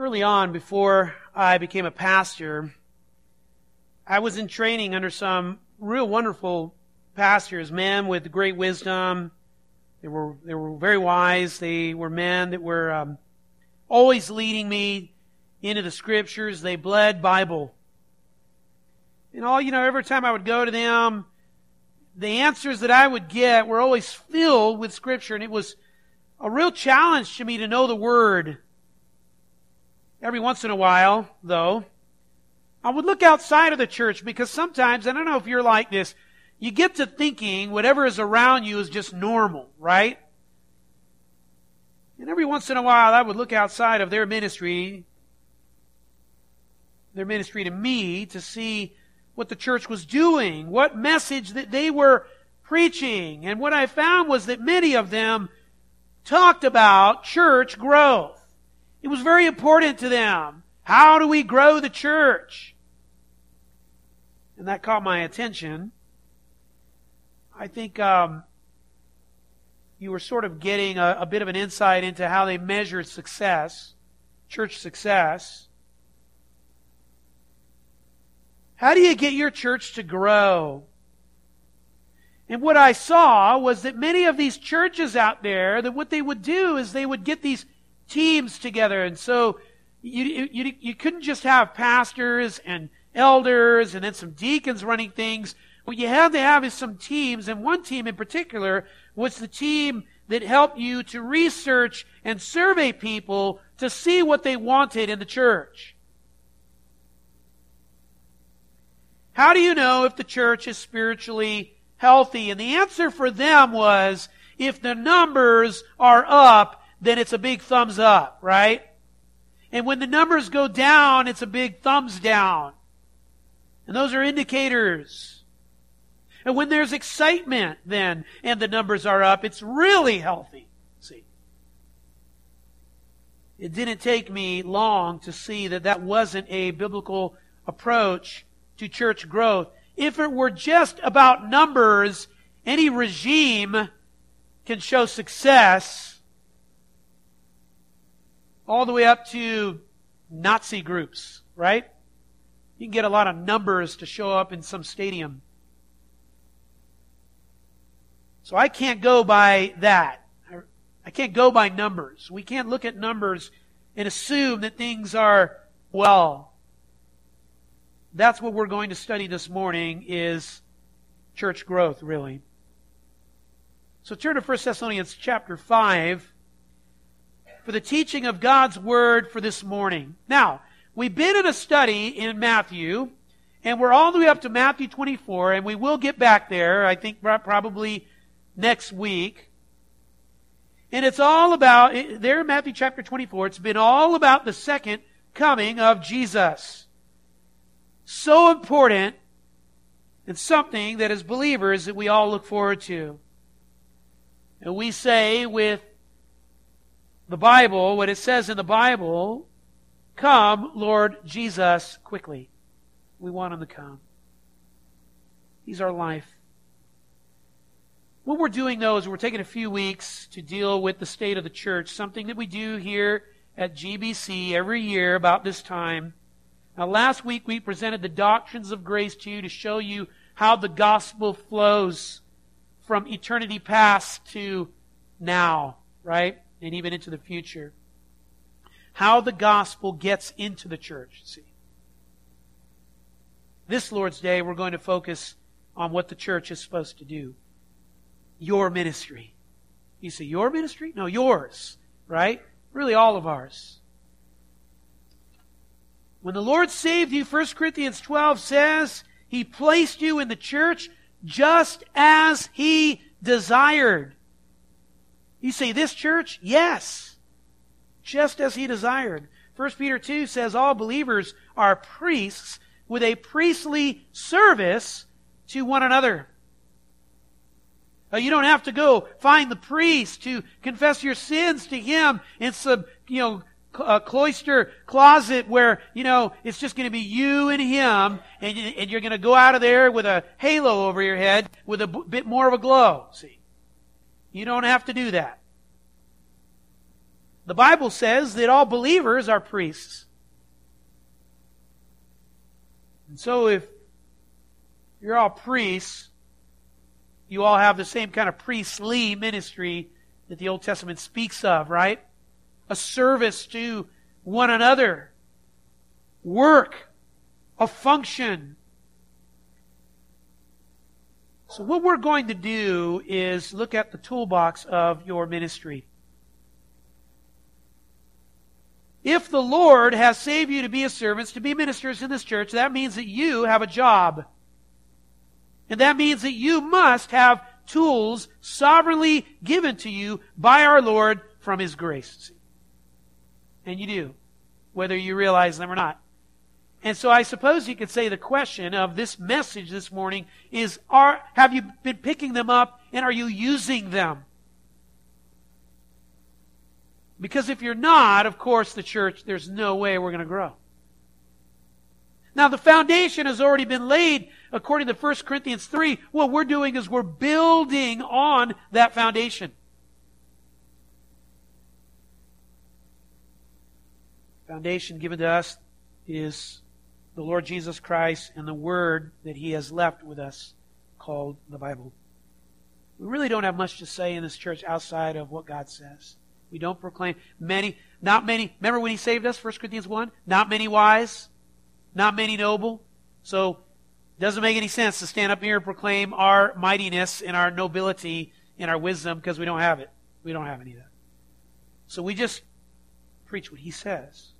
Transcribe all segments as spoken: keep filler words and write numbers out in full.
early on, before I became a pastor, I was in training under some real wonderful pastors, men with great wisdom. They were they were very wise. They were men that were um, always leading me into the Scriptures. They bled Bible. And all, you know, every time I would go to them, the answers that I would get were always filled with Scripture. And it was a real challenge to me to know the Word. Every once in a while, though, I would look outside of the church, because sometimes, I don't know if you're like this, you get to thinking whatever is around you is just normal, right? And every once in a while, I would look outside of their ministry, their ministry to me, to see what the church was doing, what message that they were preaching. And what I found was that many of them talked about church growth. It was very important to them. How do we grow the church? And that caught my attention. I think um, you were sort of getting a, a bit of an insight into how they measured success, church success. How do you get your church to grow? And what I saw was that many of these churches out there, that what they would do is they would get these teams together. And so you, you, you couldn't just have pastors and elders and then some deacons running things. What you had to have is some teams, and one team in particular was the team that helped you to research and survey people to see what they wanted in the church. How do you know if the church is spiritually healthy? And the answer for them was, if the numbers are up, then it's a big thumbs up, right? And when the numbers go down, it's a big thumbs down. And those are indicators. And when there's excitement then, and the numbers are up, it's really healthy. See? It didn't take me long to see that that wasn't a biblical approach to church growth. If it were just about numbers, any regime can show success, all the way up to Nazi groups, right? You can get a lot of numbers to show up in some stadium. So I can't go by that. I can't go by numbers. We can't look at numbers and assume that things are well. That's what we're going to study this morning, is church growth, really. So turn to First Thessalonians chapter five for the teaching of God's Word for this morning. Now, we've been in a study in Matthew, and we're all the way up to Matthew twenty-four, and we will get back there, I think probably next week. And it's all about, there in Matthew chapter twenty-four, it's been all about the second coming of Jesus. So important, and something that as believers that we all look forward to. And we say with the Bible, what it says in the Bible, "Come, Lord Jesus, quickly." We want Him to come. He's our life. What we're doing, though, is we're taking a few weeks to deal with the state of the church, something that we do here at G B C every year about this time. Now, last week we presented the doctrines of grace to you to show you how the gospel flows from eternity past to now, right? And even into the future. How the gospel gets into the church, see. This Lord's Day, we're going to focus on what the church is supposed to do. Your ministry. You say, your ministry? No, yours, right? Really all of ours. When the Lord saved you, First Corinthians twelve says, He placed you in the church just as He desired. You say, this church? Yes. Just as He desired. First Peter two says all believers are priests with a priestly service to one another. Uh, you don't have to go find the priest to confess your sins to him in some, you know, a cloister closet where, you know, it's just going to be you and him, and, you, and you're going to go out of there with a halo over your head with a b- bit more of a glow. See? You don't have to do that. The Bible says that all believers are priests. And so if you're all priests, you all have the same kind of priestly ministry that the Old Testament speaks of, right? A service to one another. Work. A function. So what we're going to do is look at the toolbox of your ministry. If the Lord has saved you to be His servants, to be ministers in this church, that means that you have a job. And that means that you must have tools sovereignly given to you by our Lord from His grace. And you do, whether you realize them or not. And so I suppose you could say the question of this message this morning is, are, have you been picking them up and are you using them? Because if you're not, of course, the church, there's no way we're going to grow. Now, the foundation has already been laid according to First Corinthians three. What we're doing is we're building on that foundation. Foundation given to us is the Lord Jesus Christ and the Word that He has left with us called the Bible. We really don't have much to say in this church outside of what God says. We don't proclaim many, not many. Remember when He saved us, First Corinthians one? Not many wise, not many noble. So it doesn't make any sense to stand up here and proclaim our mightiness and our nobility and our wisdom because we don't have it. We don't have any of that. So we just preach what He says.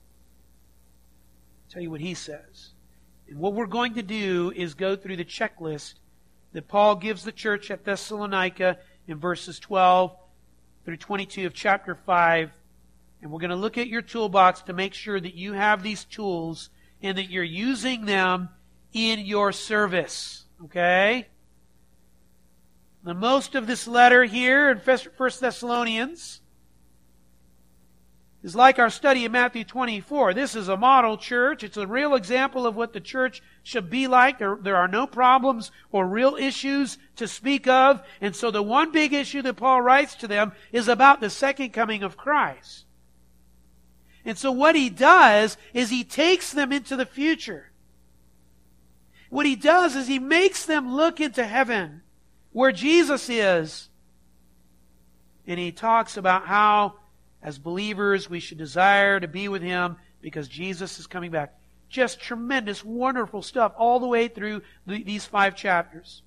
Tell you what He says. And what we're going to do is go through the checklist that Paul gives the church at Thessalonica in verses twelve through twenty-two of chapter five. And we're going to look at your toolbox to make sure that you have these tools and that you're using them in your service. Okay? The most of this letter here in First Thessalonians is like our study in Matthew twenty-four. This is a model church. It's a real example of what the church should be like. There, there are no problems or real issues to speak of. And so the one big issue that Paul writes to them is about the second coming of Christ. And so what he does is he takes them into the future. What he does is he makes them look into heaven, where Jesus is. And he talks about how as believers, we should desire to be with Him because Jesus is coming back. Just tremendous, wonderful stuff all the way through the, these five chapters.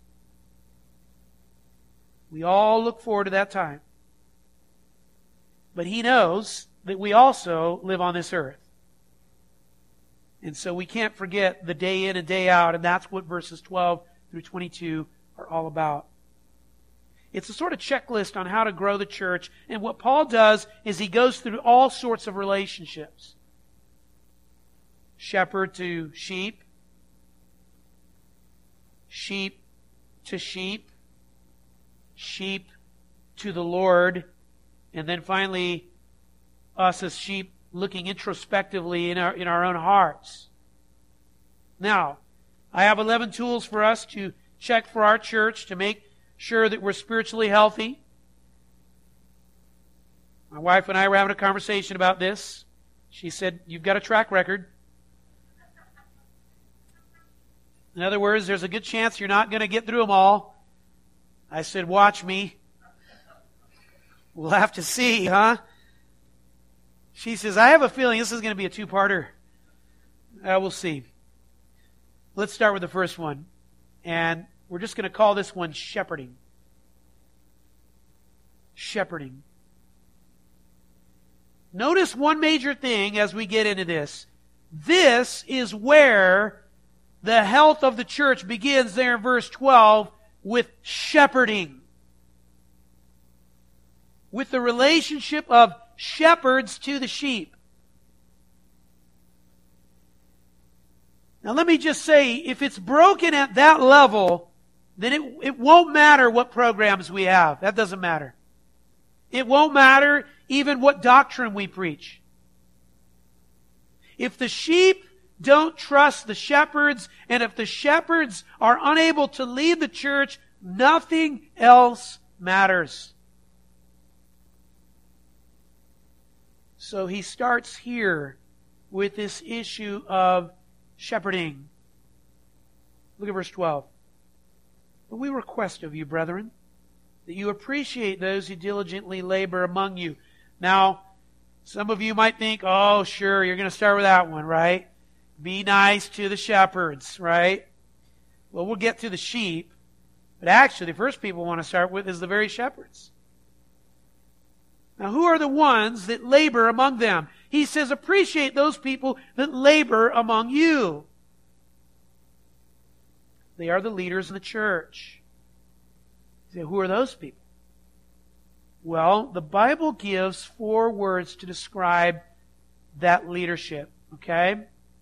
We all look forward to that time. But He knows that we also live on this earth. And so we can't forget the day in and day out, and that's what verses twelve through twenty-two are all about. It's a sort of checklist on how to grow the church. And what Paul does is he goes through all sorts of relationships. Shepherd to sheep. Sheep to sheep. Sheep to the Lord. And then finally, us as sheep looking introspectively in our, in our own hearts. Now, I have eleven tools for us to check for our church to make sure that we're spiritually healthy. My wife and I were having a conversation about this. She said, "You've got a track record." In other words, there's a good chance you're not going to get through them all. I said, "Watch me. We'll have to see, huh?" She says, "I have a feeling this is going to be a two-parter." Uh, we'll see. Let's start with the first one. And we're just going to call this one shepherding. Shepherding. Notice one major thing as we get into this. This is where the health of the church begins there in verse twelve with shepherding. With the relationship of shepherds to the sheep. Now let me just say, if it's broken at that level, then it, it won't matter what programs we have. That doesn't matter. It won't matter even what doctrine we preach. If the sheep don't trust the shepherds, and if the shepherds are unable to lead the church, nothing else matters. So he starts here with this issue of shepherding. Look at verse twelve. But we request of you, brethren, that you appreciate those who diligently labor among you. Now, some of you might think, oh, sure, you're going to start with that one, right? Be nice to the shepherds, right? Well, we'll get to the sheep. But actually, the first people we want to start with is the very shepherds. Now, who are the ones that labor among them? He says, appreciate those people that labor among you. They are the leaders in the church. You say, who are those people? Well, the Bible gives four words to describe that leadership, okay?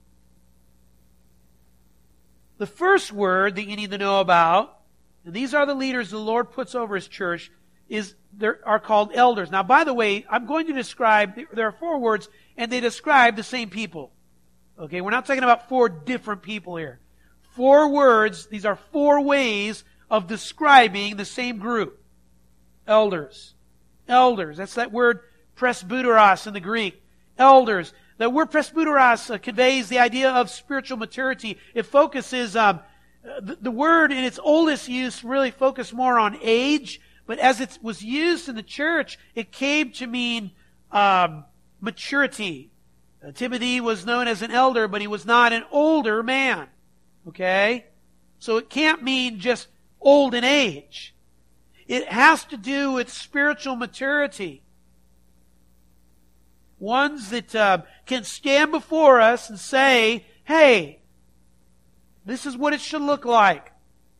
The first word that you need to know about, and these are the leaders the Lord puts over His church, is they are called elders. Now, by the way, I'm going to describe, there are four words, and they describe the same people. Okay, we're not talking about four different people here. Four words, these are four ways of describing the same group. Elders. Elders. That's that word presbyteros in the Greek. Elders. The word presbyteros uh, conveys the idea of spiritual maturity. It focuses, um, the, the word in its oldest use really focused more on age, but as it was used in the church, it came to mean um, maturity. Uh, Timothy was known as an elder, but he was not an older man. Okay? So it can't mean just old in age. It has to do with spiritual maturity. Ones that uh, can stand before us and say, hey, this is what it should look like.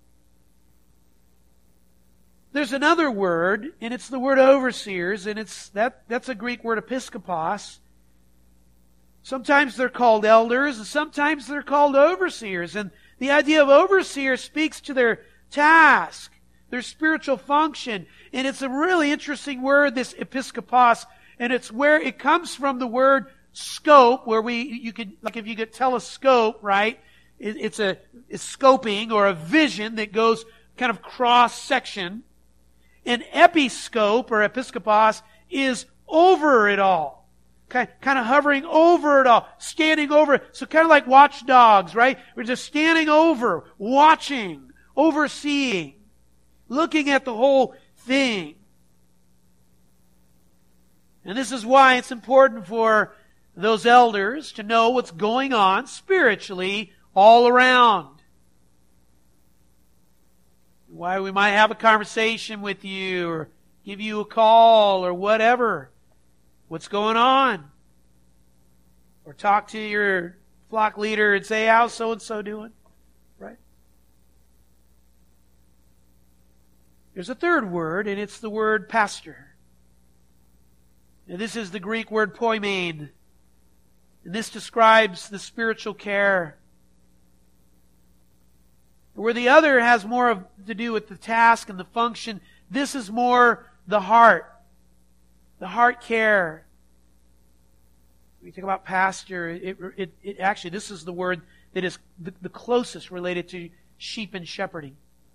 There's another word, and it's the word overseers, and it's that that's a Greek word, episkopos. Sometimes they're called elders, and sometimes they're called overseers. And the idea of overseer speaks to their task, their spiritual function. And it's a really interesting word, this episkopos, and it's where it comes from the word scope, where we, you could, like if you could telescope, right? It, it's a it's scoping or a vision that goes kind of cross-section. An episcope or episkopos is over it all. Kind of hovering over it all, standing over it. So kind of like watchdogs, right? We're just standing over, watching, overseeing, looking at the whole thing. And this is why it's important for those elders to know what's going on spiritually all around. Why we might have a conversation with you or give you a call or whatever. What's going on? Or talk to your flock leader and say, how's so-and-so doing? Right? There's a third word, and it's the word pastor. And this is the Greek word poimen. And this describes the spiritual care. Where the other has more of, to do with the task and the function, this is more the heart. The heart care. When you think about pastor, it, it, it actually, this is the word that is the, the closest related to sheep and shepherding.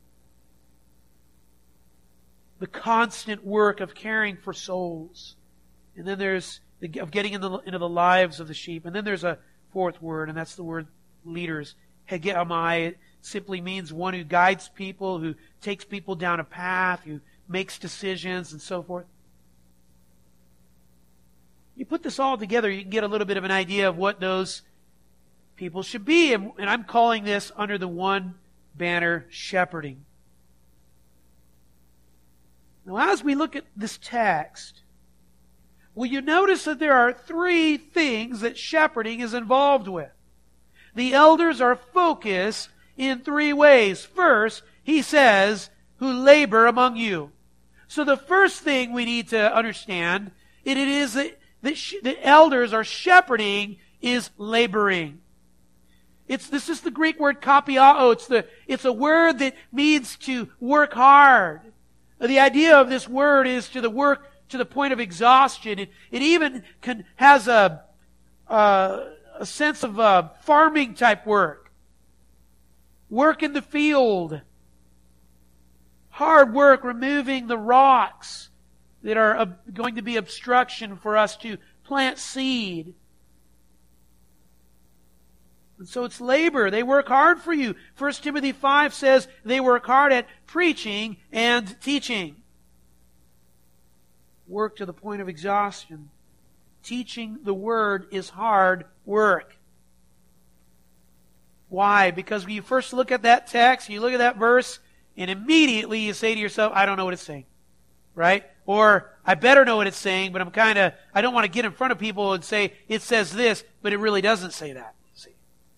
The constant work of caring for souls. And then there's the, of getting into the, into the lives of the sheep. And then there's a fourth word, and that's the word leaders. Hegemai. It simply means one who guides people, who takes people down a path, who makes decisions, and so forth. You put this all together, you can get a little bit of an idea of what those people should be. And, and I'm calling this under the one banner, shepherding. Now, as we look at this text, will you notice that there are three things that shepherding is involved with? The elders are focused in three ways. First, he says, who labor among you. So the first thing we need to understand, it is that the elders are shepherding is laboring. It's this is the Greek word kapiao. It's the it's a word that means to work hard. The idea of this word is to the work to the point of exhaustion. It, it even can, has a uh, a sense of uh, farming type work. Work in the field. Hard work removing the rocks that are uh, going to be obstruction for us to plant seed. And so it's labor. They work hard for you. First Timothy five says they work hard at preaching and teaching. Work to the point of exhaustion. Teaching the Word is hard work. Why? Because when you first look at that text, you look at that verse, and immediately you say to yourself, I don't know what it's saying. Right? Or, I better know what it's saying, but I'm kind of, I don't want to get in front of people and say, it says this, but it really doesn't say that. See?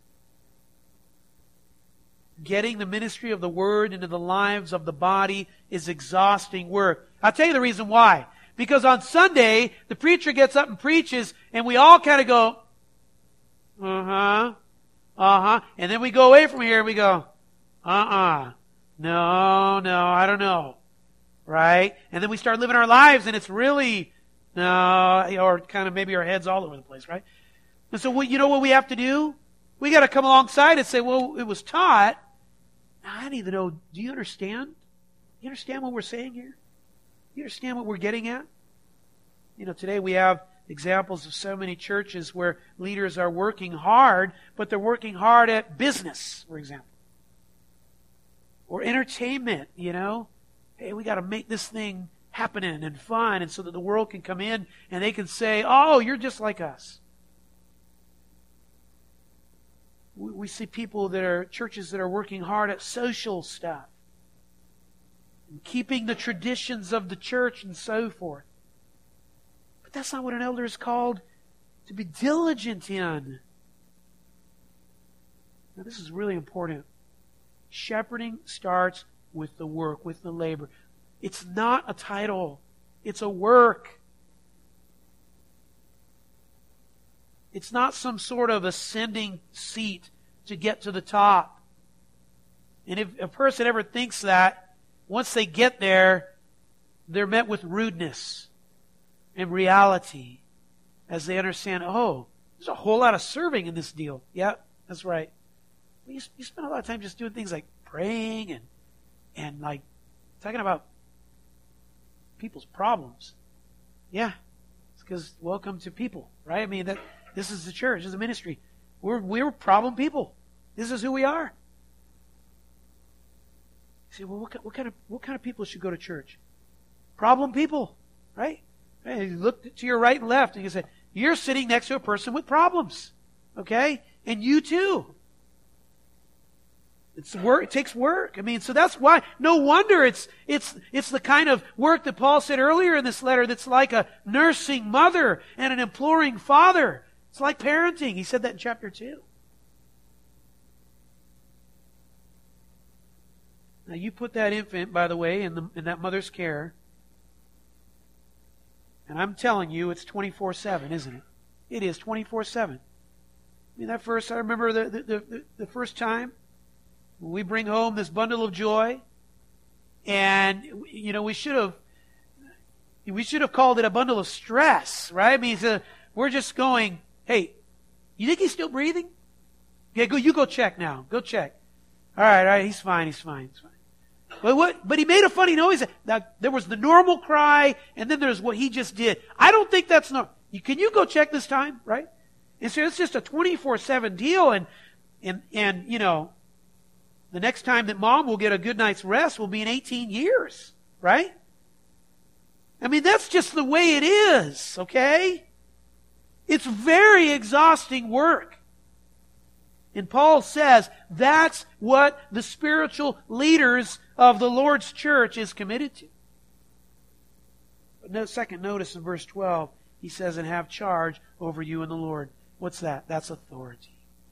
Getting the ministry of the Word into the lives of the body is exhausting work. I'll tell you the reason why. Because on Sunday, the preacher gets up and preaches, and we all kind of go, uh-huh, uh-huh. And then we go away from here and we go, uh-uh, no, no, I don't know. Right? And then we start living our lives, and it's really, no, or kind of maybe our head's all over the place, right? And so, what, you know what we have to do? We got to come alongside and say, well, it was taught. I don't even know, do you understand? Do you understand what we're saying here? You understand what we're getting at? You know, today we have examples of so many churches where leaders are working hard, but they're working hard at business, for example. Or entertainment, you know. Hey, we got to make this thing happening and fun, and so that the world can come in and they can say, oh, you're just like us. We see people that are, churches that are working hard at social stuff. And keeping the traditions of the church and so forth. But that's not what an elder is called to be diligent in. Now, this is really important. Shepherding starts with the work, with the labor. It's not a title. It's a work. It's not some sort of ascending seat to get to the top. And if a person ever thinks that, once they get there, they're met with rudeness and reality as they understand, oh, there's a whole lot of serving in this deal. Yeah, that's right. Well, you, you spend a lot of time just doing things like praying and and like talking about people's problems. Yeah, it's because welcome to people, right? I mean, that this is the church, this is a ministry. We're we're problem people. This is who we are. You say, well, what, what kind of what kind of people should go to church? Problem people, right? right? You look to your right and left, and you say, you're sitting next to a person with problems, okay? And you too. It's work. It takes work. I mean, so that's why. No wonder it's it's it's the kind of work that Paul said earlier in this letter. That's like a nursing mother and an imploring father. It's like parenting. He said that in chapter two. Now you put that infant, by the way, in the in that mother's care, and I'm telling you, it's twenty-four seven, isn't it? It is twenty-four seven. I mean, that first. I remember the the the, the first time. We bring home this bundle of joy, and you know we should have we should have called it a bundle of stress, right? I mean, a, we're just going, hey, you think he's still breathing? Yeah, go. You go check now. Go check. All right, all right. He's fine. He's fine. He's fine. But what? But he made a funny noise. Now, there was the normal cry, and then there's what he just did. I don't think that's normal. Can you go check this time, right? And so it's just a twenty-four seven deal, and and and you know. The next time that mom will get a good night's rest will be in eighteen years, right? I mean, that's just the way it is, okay? It's very exhausting work. And Paul says that's what the spiritual leaders of the Lord's church is committed to. But no, second, notice in verse twelve, he says, and have charge over you in the Lord. What's that? That's authority.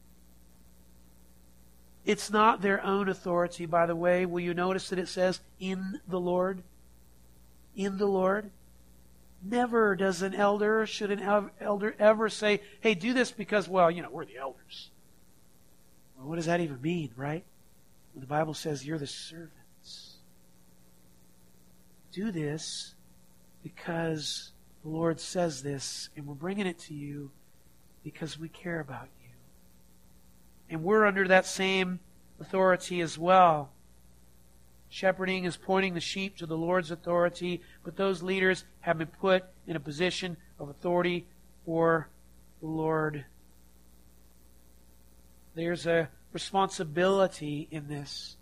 It's not their own authority, by the way. Will you notice that it says, in the Lord? In the Lord? Never does an elder, should an elder ever say, hey, do this because, well, you know, we're the elders. Well, what does that even mean, right? When the Bible says you're the servants. Do this because the Lord says this, and we're bringing it to you because we care about you. And we're under that same authority as well. Shepherding is pointing the sheep to the Lord's authority, but those leaders have been put in a position of authority for the Lord. There's a responsibility in this.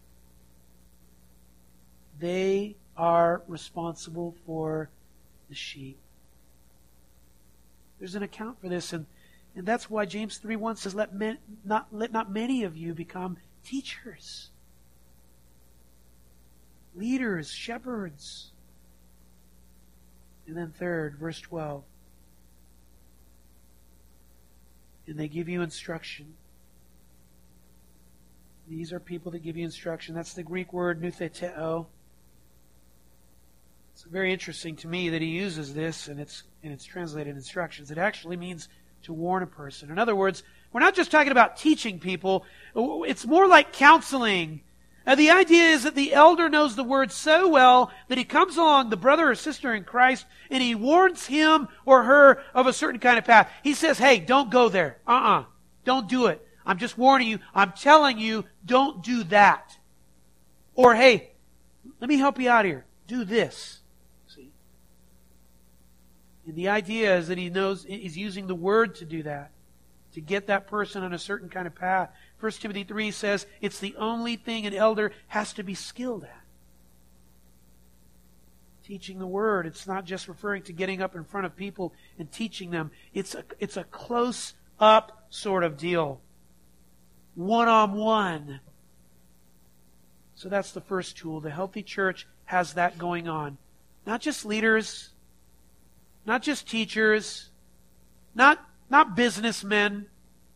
They are responsible for the sheep. There's an account for this, and, and that's why James three one says, let, men, not, let not many of you become teachers, leaders, shepherds. And then third, verse twelve. And they give you instruction. These are people that give you instruction. That's the Greek word nutheteo. It's very interesting to me that he uses this, and it's and it's translated instructions. It actually means to warn a person. In other words, we're not just talking about teaching people. It's more like counseling. Now, the idea is that the elder knows the word so well that he comes along, the brother or sister in Christ, and he warns him or her of a certain kind of path. He says, hey, don't go there. Uh-uh. Don't do it. I'm just warning you. I'm telling you, don't do that. Or, hey, let me help you out here. Do this. See? And the idea is that he knows, he's using the word to do that, to get that person on a certain kind of path. First Timothy three says it's the only thing an elder has to be skilled at. Teaching the Word. It's not just referring to getting up in front of people and teaching them. It's a, it's a close-up sort of deal. One-on-one. So that's the first tool. The healthy church has that going on. Not just leaders, not just teachers, not, not businessmen,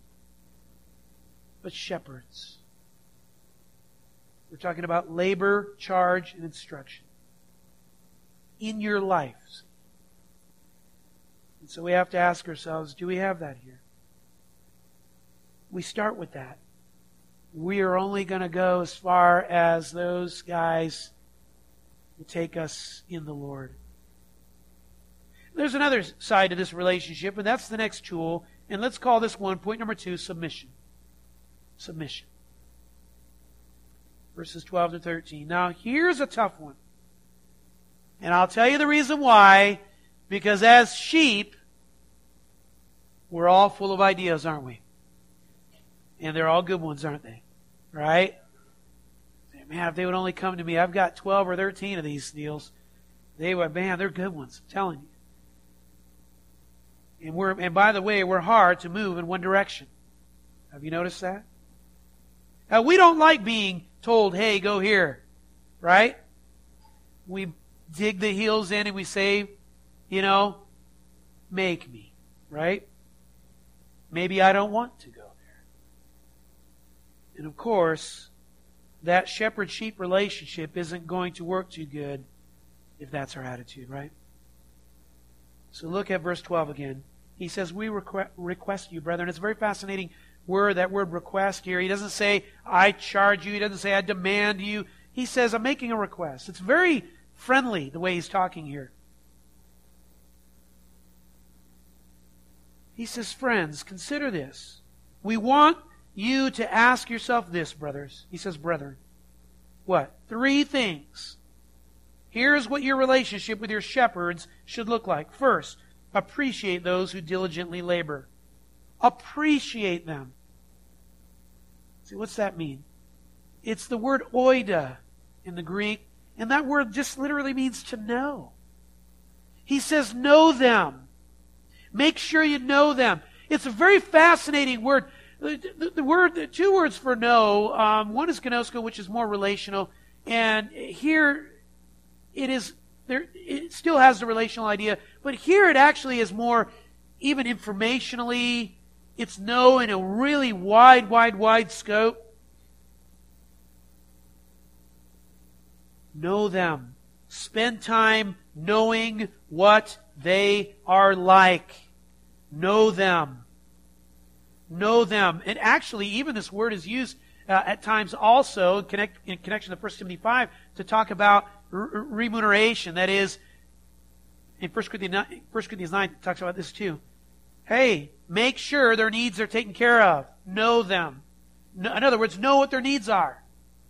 but shepherds. We're talking about labor, charge, and instruction in your life. And so we have to ask ourselves, do we have that here? We start with that. We are only going to go as far as those guys will take us in the Lord. There's another side to this relationship, and that's the next tool. And let's call this one, point number two, submission. Submission. Verses twelve to thirteen. Now, here's a tough one. And I'll tell you the reason why. Because as sheep, we're all full of ideas, aren't we? And they're all good ones, aren't they? Right? Man, if they would only come to me, I've got twelve or thirteen of these deals. They would, man, they're good ones. I'm telling you. And we're, and by the way, we're hard to move in one direction. Have you noticed that? Now, we don't like being told, hey, go here. Right? We dig the heels in and we say, you know, make me. Right? Maybe I don't want to go there. And of course, that shepherd-sheep relationship isn't going to work too good if that's our attitude, right? So look at verse twelve again. He says, we requ- request you, brethren. It's a very fascinating word, that word request here. He doesn't say, I charge you. He doesn't say, I demand you. He says, I'm making a request. It's very friendly, the way he's talking here. He says, friends, consider this. We want you to ask yourself this, brothers. He says, brethren. What? Three things. Here's what your relationship with your shepherds should look like. First, appreciate those who diligently labor. Appreciate them. See, what's that mean? It's the word oida in the Greek, and that word just literally means to know. He says, know them. Make sure you know them. It's a very fascinating word. The, the, the word, the two words for know, um, one is gnosko, which is more relational, and here it is. There, it still has the relational idea, but here it actually is more, even informationally. It's know in a really wide, wide, wide scope. Know them. Spend time knowing what they are like. Know them. Know them. And actually, even this word is used uh, at times also in, connect, in connection to First Timothy five to talk about r- remuneration. That is, in First Corinthians nine, it talks about this too. Hey, make sure their needs are taken care of. Know them. In other words, know what their needs are.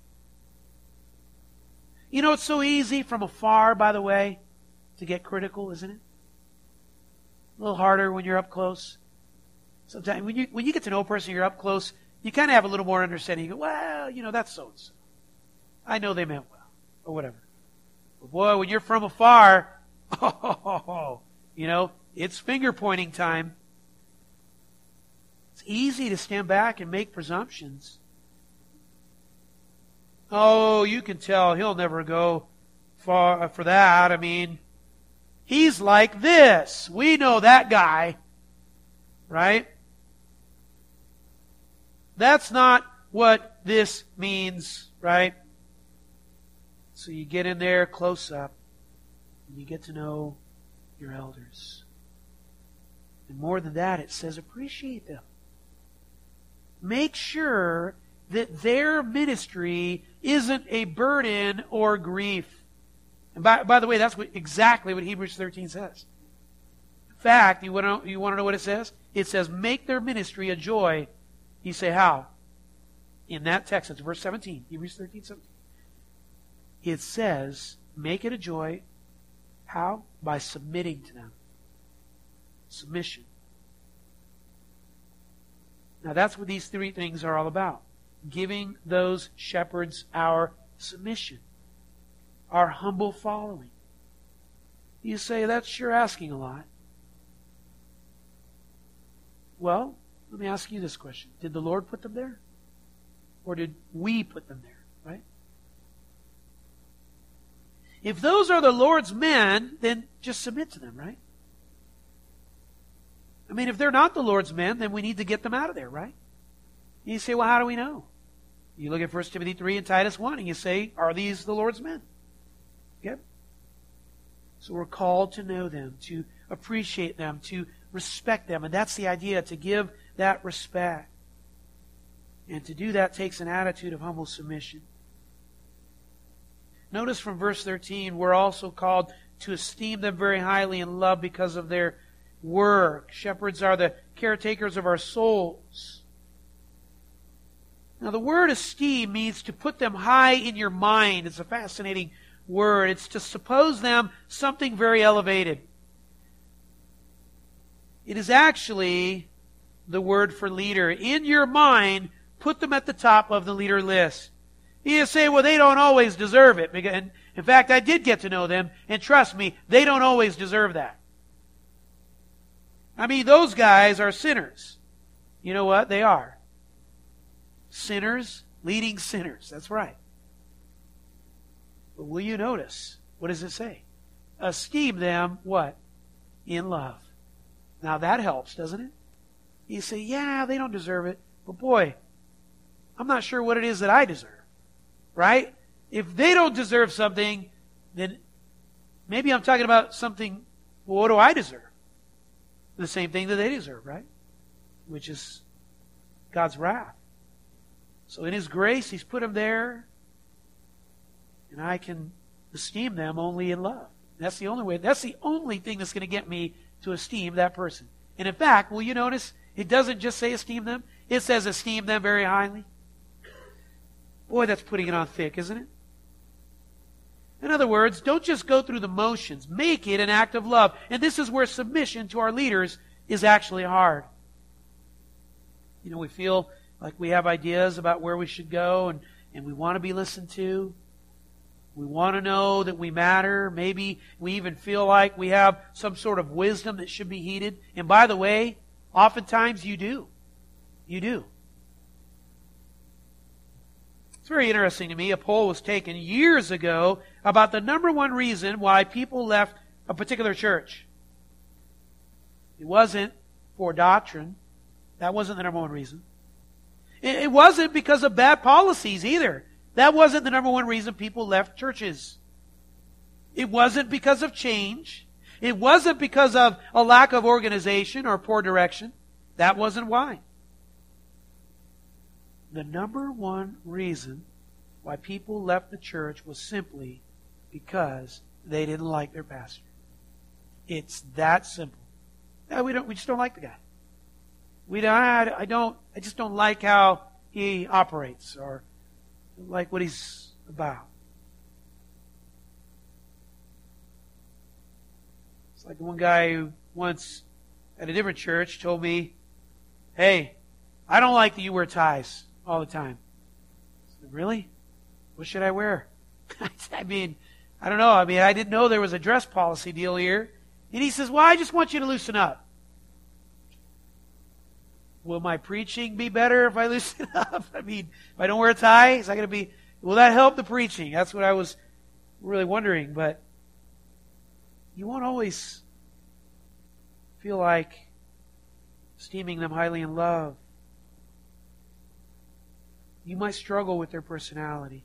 You know, it's so easy from afar, by the way, to get critical, isn't it? A little harder when you're up close. Sometimes when you when you get to know a person, you're up close, you kind of have a little more understanding. You go, well, you know, that's so-and-so. I know they meant well, or whatever. But boy, when you're from afar, oh, you know, it's finger-pointing time. It's easy to stand back and make presumptions. Oh, you can tell he'll never go far for that. I mean, he's like this. We know that guy, right? That's not what this means, right? So you get in there close up, and you get to know your elders. And more than that, it says appreciate them. Make sure that their ministry isn't a burden or grief. And by, by the way, that's what, exactly what Hebrews thirteen says. In fact, you want to know, you want to know what it says? It says, make their ministry a joy. You say, how? In that text, it's verse seventeen, Hebrews thirteen, seventeen. It says, make it a joy. How? By submitting to them. Submission. Now that's what these three things are all about. Giving those shepherds our submission, our humble following. You say, that's sure asking a lot. Well, let me ask you this question. Did the Lord put them there? Or did we put them there, right? If those are the Lord's men, then just submit to them, right? I mean, if they're not the Lord's men, then we need to get them out of there, right? And you say, well, how do we know? You look at First Timothy three and Titus one, and you say, are these the Lord's men? Okay? So we're called to know them, to appreciate them, to respect them. And that's the idea, to give that respect. And to do that takes an attitude of humble submission. Notice from verse thirteen, we're also called to esteem them very highly in love because of their work. Shepherds are the caretakers of our souls. Now the word esteem means to put them high in your mind. It's a fascinating word. It's to suppose them something very elevated. It is actually the word for leader. In your mind, put them at the top of the leader list. You say, well, they don't always deserve it. And in fact, I did get to know them, and trust me, they don't always deserve that. I mean, those guys are sinners. You know what? They are. Sinners leading sinners. That's right. But will you notice? What does it say? Esteem them, what? In love. Now that helps, doesn't it? You say, yeah, they don't deserve it. But boy, I'm not sure what it is that I deserve. Right? If they don't deserve something, then maybe I'm talking about something, well, what do I deserve? The same thing that they deserve, right? Which is God's wrath. So in His grace, He's put them there, and I can esteem them only in love. That's the only way. That's the only thing that's going to get me to esteem that person. And in fact, will you notice, it doesn't just say esteem them. It says esteem them very highly. Boy, that's putting it on thick, isn't it? In other words, don't just go through the motions. Make it an act of love. And this is where submission to our leaders is actually hard. You know, we feel like we have ideas about where we should go, and, and we want to be listened to. We want to know that we matter. Maybe we even feel like we have some sort of wisdom that should be heeded. And by the way, oftentimes you do. You do. It's very interesting to me. A poll was taken years ago about the number one reason why people left a particular church. It wasn't for doctrine. That wasn't the number one reason. It wasn't because of bad policies either. That wasn't the number one reason people left churches. It wasn't because of change. It wasn't because of a lack of organization or poor direction. That wasn't why. The number one reason why people left the church was simply because they didn't like their pastor. It's that simple. No, we don't. We just don't like the guy. We don't. I don't. I just don't like how he operates, or like what he's about. It's like one guy who once at a different church told me, hey, I don't like that you wear ties all the time. I said, really? What should I wear? I mean, I don't know. I mean, I didn't know there was a dress policy deal here. And he says, well, I just want you to loosen up. Will my preaching be better if I loosen up? I mean, if I don't wear a tie, is that going to be, will that help the preaching? That's what I was really wondering. But you won't always feel like esteeming them highly in love. You might struggle with their personality.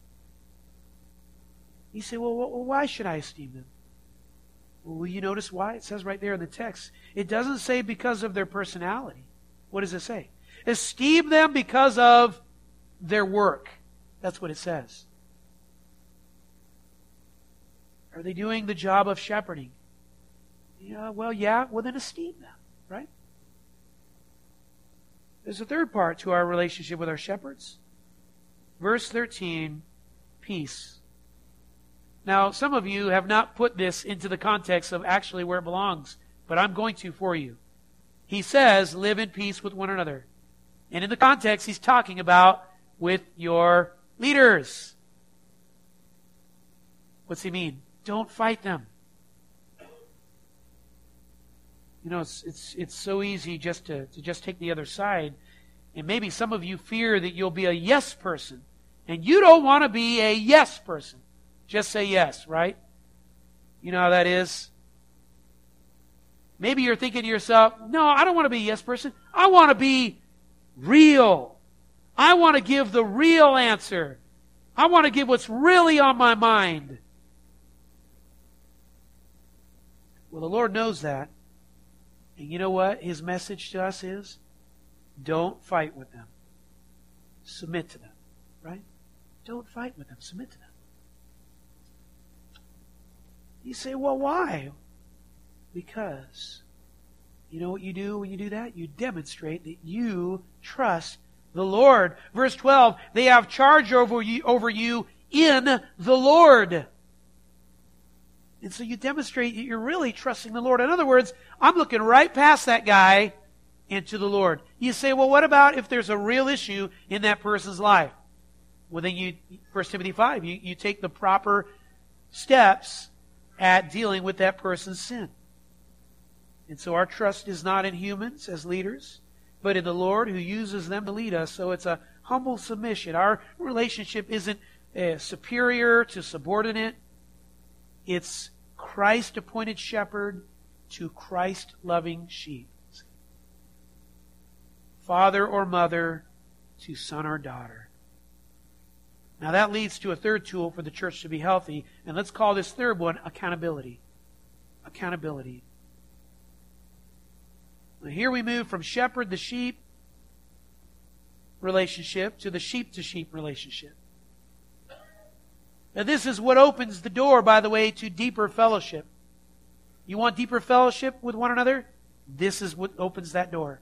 You say, well, why should I esteem them? Well, will you notice why? It says right there in the text. It doesn't say because of their personality. What does it say? Esteem them because of their work. That's what it says. Are they doing the job of shepherding? Yeah, well, yeah. Well, then esteem them, right? There's a third part to our relationship with our shepherds. Verse thirteen, peace. Now, some of you have not put this into the context of actually where it belongs, but I'm going to for you. He says, live in peace with one another. And in the context, he's talking about with your leaders. What's he mean? Don't fight them. You know, it's it's it's so easy just to, to just take the other side. And maybe some of you fear that you'll be a yes person. And you don't want to be a yes person. Just say yes, right? You know how that is? Maybe you're thinking to yourself, no, I don't want to be a yes person. I want to be real. I want to give the real answer. I want to give what's really on my mind. Well, the Lord knows that. And you know what His message to us is? Don't fight with them. Submit to them. Right? Don't fight with them. Submit to them. You say, well, why? Because you know what you do when you do that? You demonstrate that you trust the Lord. Verse twelve, they have charge over you, over you in the Lord. And so you demonstrate that you're really trusting the Lord. In other words, I'm looking right past that guy into the Lord. You say, well, what about if there's a real issue in that person's life? Well, then you, First Timothy five, you, you take the proper steps at dealing with that person's sin. And so our trust is not in humans as leaders, but in the Lord who uses them to lead us. So it's a humble submission. Our relationship isn't uh, superior to subordinate. It's Christ-appointed shepherd to Christ-loving sheep. Father or mother to son or daughter. Now that leads to a third tool for the church to be healthy. And let's call this third one accountability. Accountability. Now here we move from shepherd to sheep relationship to the sheep to sheep relationship. Now this is what opens the door, by the way, to deeper fellowship. You want deeper fellowship with one another? This is what opens that door.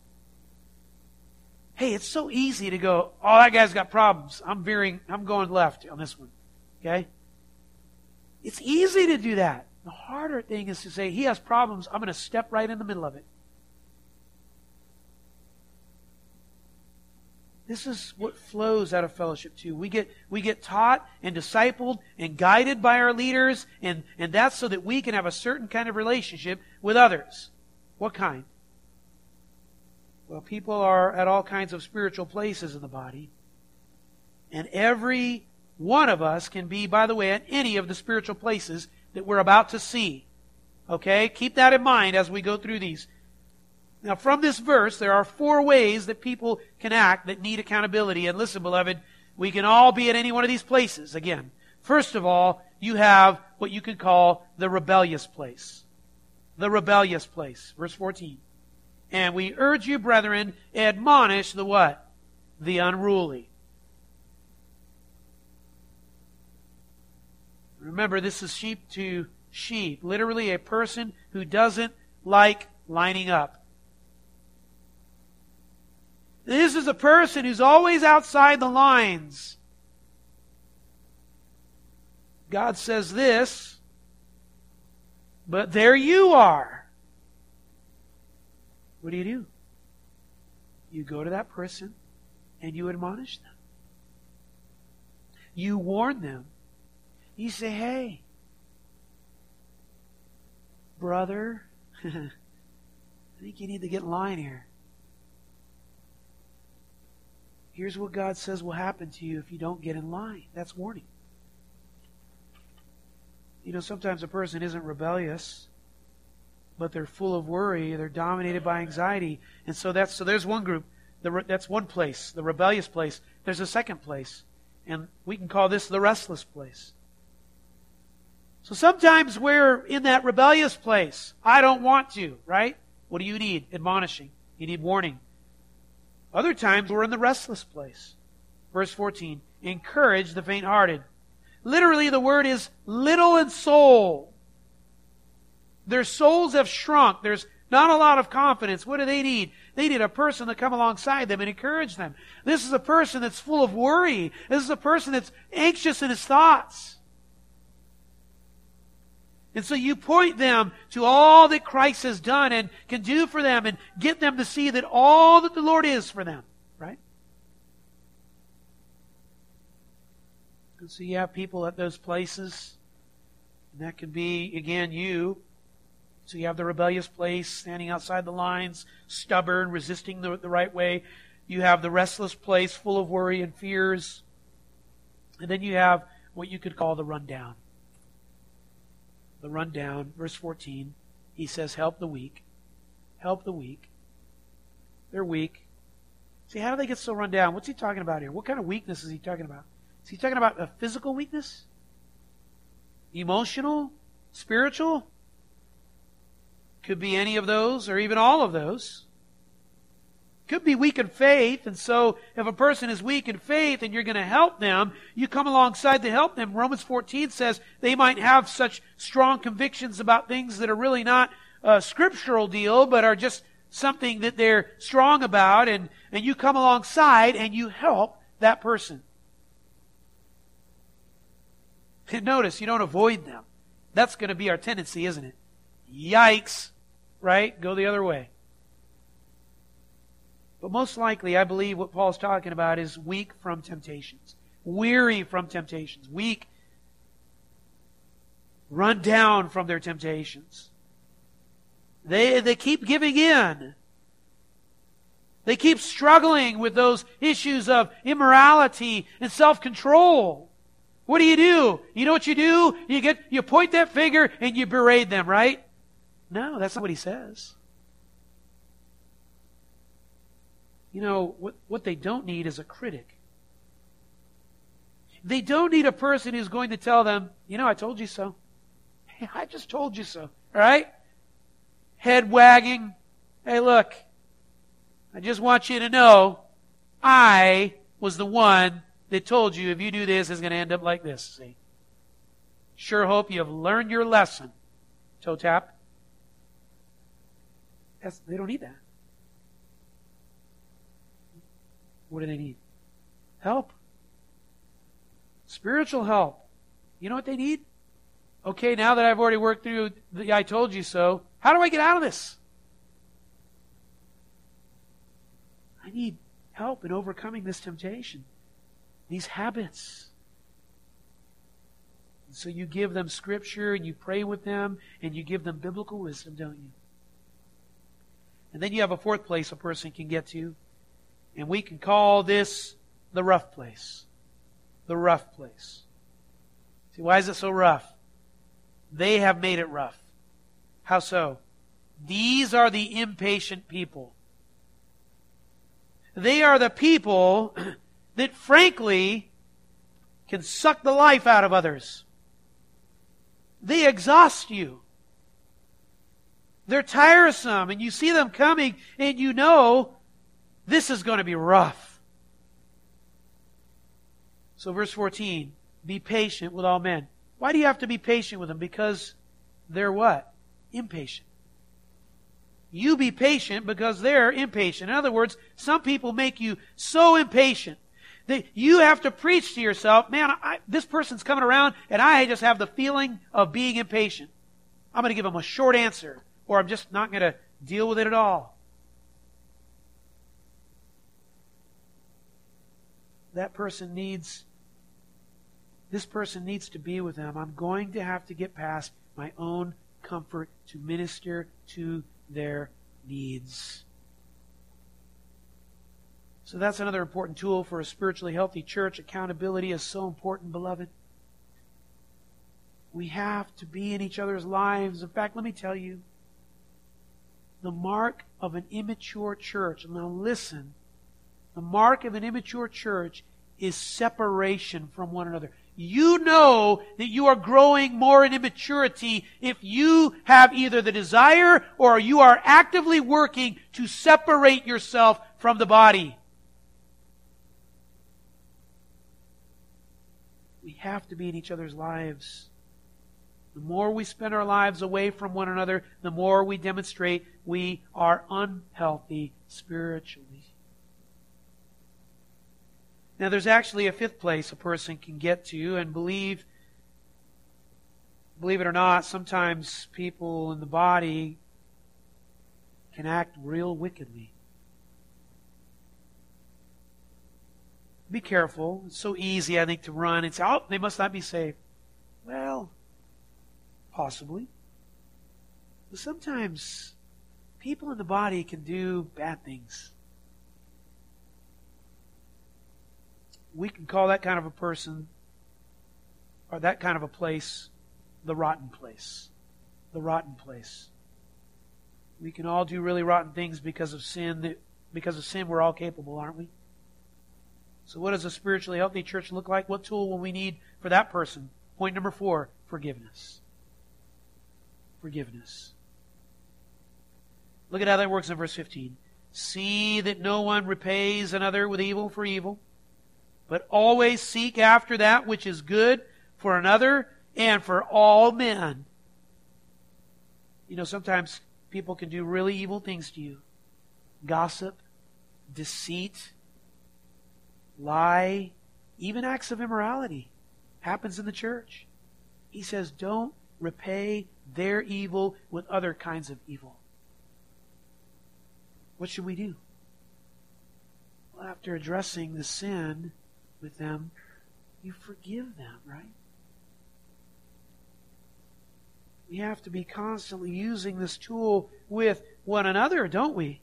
Hey, it's so easy to go, oh, that guy's got problems. I'm veering, I'm going left on this one. Okay? It's easy to do that. The harder thing is to say, he has problems. I'm going to step right in the middle of it. This is what flows out of fellowship too. We get we get taught and discipled and guided by our leaders, and, and that's so that we can have a certain kind of relationship with others. What kind? Well, people are at all kinds of spiritual places in the body. And every one of us can be, by the way, at any of the spiritual places that we're about to see. Okay? Keep that in mind as we go through these. Now, from this verse, there are four ways that people can act that need accountability. And listen, beloved, we can all be at any one of these places. Again, first of all, you have what you could call the rebellious place. The rebellious place. Verse fourteen. And we urge you, brethren, admonish the what? The unruly. Remember, this is sheep to sheep. Literally a person who doesn't like lining up. This is a person who's always outside the lines. God says this, but there you are. What do you do? You go to that person and you admonish them. You warn them. You say, hey, brother, I think you need to get in line here. Here's what God says will happen to you if you don't get in line. That's warning. You know, sometimes a person isn't rebellious, but they're full of worry. They're dominated by anxiety. And so that's so there's one group. The, that's one place, the rebellious place. There's a second place. And we can call this the restless place. So sometimes we're in that rebellious place. I don't want to, right? What do you need? Admonishing. You need warning. Other times we're in the restless place. Verse fourteen, encourage the faint-hearted. Literally the word is little in soul. Their souls have shrunk. There's not a lot of confidence. What do they need? They need a person to come alongside them and encourage them. This is a person that's full of worry. This is a person that's anxious in his thoughts. And so you point them to all that Christ has done and can do for them and get them to see that all that the Lord is for them. Right? And so you have people at those places. And that can be, again, you. So you have the rebellious place, standing outside the lines, stubborn, resisting the, the right way. You have the restless place, full of worry and fears. And then you have what you could call the rundown. The rundown, verse fourteen, he says, help the weak. Help the weak. They're weak. See, how do they get so run down? What's he talking about here? What kind of weakness is he talking about? Is he talking about a physical weakness? Emotional? Spiritual? Could be any of those, or even all of those. Could be weak in faith, and so if a person is weak in faith and you're going to help them, you come alongside to help them. Romans fourteen says they might have such strong convictions about things that are really not a scriptural deal, but are just something that they're strong about, and, and you come alongside and you help that person. And notice, you don't avoid them. That's going to be our tendency, isn't it? Yikes, right? Go the other way. But most likely, I believe what Paul's talking about is weak from temptations. Weary from temptations. Weak. Run down from their temptations. They, they keep giving in. They keep struggling with those issues of immorality and self-control. What do you do? You know what you do? You get, you point that finger and you berate them, right? No, that's not what he says. You know, what, what they don't need is a critic. They don't need a person who's going to tell them, you know, I told you so. Hey, I just told you so. All right? Head wagging. Hey, look, I just want you to know I was the one that told you if you do this, it's going to end up like this. See? Sure hope you've learned your lesson. Toe tap. That's, they don't need that. What do they need? Help. Spiritual help. You know what they need? Okay, now that I've already worked through the I told you so, how do I get out of this? I need help in overcoming this temptation, these habits. And so you give them Scripture and you pray with them and you give them biblical wisdom, don't you? And then you have a fourth place a person can get to. And we can call this the rough place. The rough place. See, why is it so rough? They have made it rough. How so? These are the impatient people. They are the people that frankly can suck the life out of others. They exhaust you. They're tiresome, and you see them coming, and you know this is going to be rough. So verse fourteen, be patient with all men. Why do you have to be patient with them? Because they're what? Impatient. You be patient because they're impatient. In other words, some people make you so impatient that you have to preach to yourself, man, I, this person's coming around and I just have the feeling of being impatient. I'm going to give them a short answer, or I'm just not going to deal with it at all. that person needs, this person needs to be with them, I'm going to have to get past my own comfort to minister to their needs. So that's another important tool for a spiritually healthy church. Accountability is so important, beloved. We have to be in each other's lives. In fact, let me tell you, the mark of an immature church, now listen, the mark of an immature church is separation from one another. You know that you are growing more in immaturity if you have either the desire or you are actively working to separate yourself from the body. We have to be in each other's lives. The more we spend our lives away from one another, the more we demonstrate we are unhealthy spiritually. Now, there's actually a fifth place a person can get to, and believe, believe it or not, sometimes people in the body can act real wickedly. Be careful. It's so easy, I think, to run and say, oh, they must not be saved. Well, possibly. But sometimes people in the body can do bad things. We can call that kind of a person, or that kind of a place, the rotten place. The rotten place. We can all do really rotten things because of sin. Because of sin, we're all capable, aren't we? So what does a spiritually healthy church look like? What tool will we need for that person? Point number four, forgiveness. Forgiveness. Look at how that works in verse fifteen. See that no one repays another with evil for evil, but always seek after that which is good for another and for all men. You know, sometimes people can do really evil things to you. Gossip, deceit, lie, even acts of immorality happens in the church. He says, don't repay their evil with other kinds of evil. What should we do? Well, after addressing the sin with them, you forgive them, right? We have to be constantly using this tool with one another, don't we?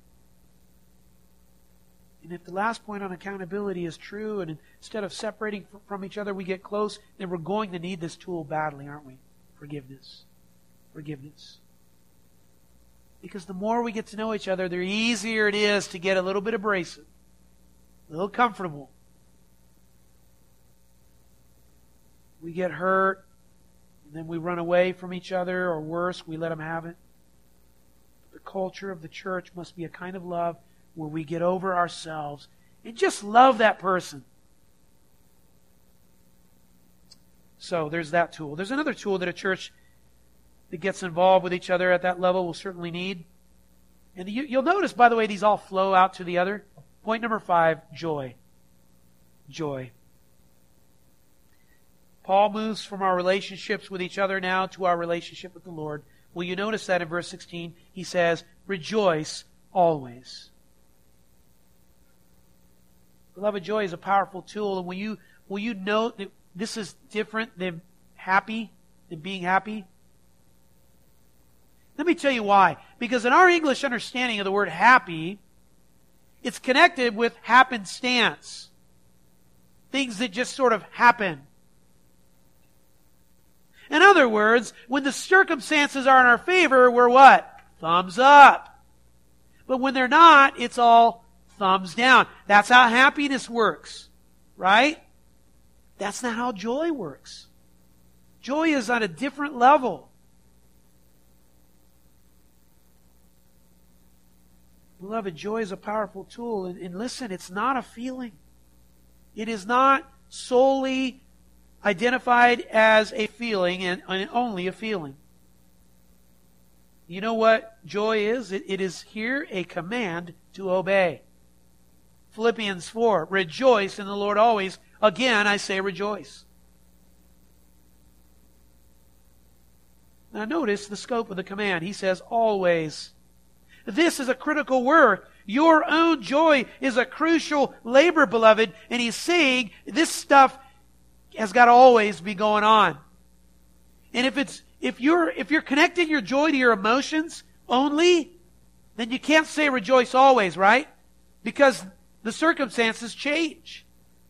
And if the last point on accountability is true, and instead of separating from each other, we get close, then we're going to need this tool badly, aren't we? Forgiveness. Forgiveness. Because the more we get to know each other, the easier it is to get a little bit abrasive, a little comfortable. We get hurt, and then we run away from each other, or worse, we let them have it. The culture of the church must be a kind of love where we get over ourselves and just love that person. So there's that tool. There's another tool that a church that gets involved with each other at that level will certainly need. And you, you'll notice, by the way, these all flow out to the other. Point number five, joy. Joy. Paul moves from our relationships with each other now to our relationship with the Lord. Will you notice that in verse sixteen? He says, rejoice always. Beloved, joy is a powerful tool. And will you, will you note that this is different than happy, than being happy? Let me tell you why. Because in our English understanding of the word happy, it's connected with happenstance. Things that just sort of happen. In other words, when the circumstances are in our favor, we're what? Thumbs up. But when they're not, it's all thumbs down. That's how happiness works. Right? That's not how joy works. Joy is on a different level. Beloved, joy is a powerful tool. And, and listen, it's not a feeling. It is not solely identified as a feeling and, and only a feeling. You know what joy is? It, it is here a command to obey. Philippians four, rejoice in the Lord always. Again, I say rejoice. Now notice the scope of the command. He says always. This is a critical word. Your own joy is a crucial labor, beloved. And he's saying this stuff has got to always be going on. And if it's if you're if you're connecting your joy to your emotions only, then you can't say rejoice always, right? Because the circumstances change.